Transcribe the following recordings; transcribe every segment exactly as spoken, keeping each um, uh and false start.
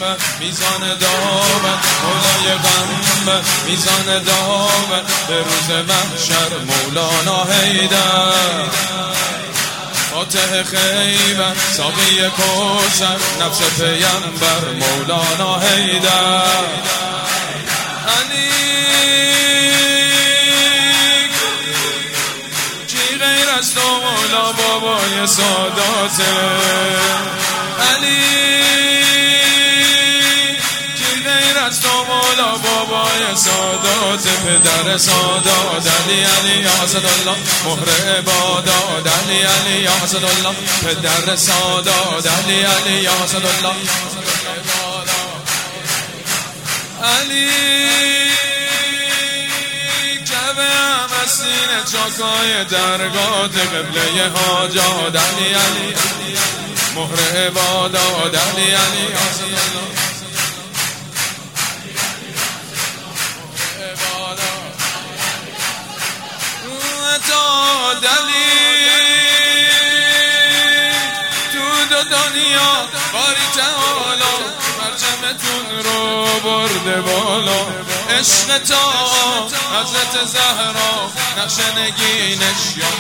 میزان داور، مولای غم میزان داور، به روز محشر مولانا حیدر، فاتح خیبر ساقی کوثر، نفس پیمبر مولانا حیدر. علی کی غیر از تو مولا بابای ساداته، علی کی غیر از تو مولا بابای سادات، پدر سادات، علی علی یا اسدالله مهر عبادات، علی علی یا اسدالله پدر سادات، علی علی یا اسدالله علی کعبه هم از سینه چاکای درگاه قبله حاجات، علی علی مهر عبادات، علی علی یا اسدالله تا دلی تو دو دنیا باری تعالی پرچمتون رو برده بالا، عشق تا حضرت زهرا نقش نگینش یا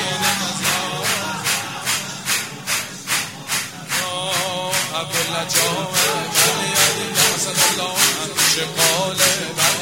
ابواللجام، علی علی یا اسدالله همیشه قاله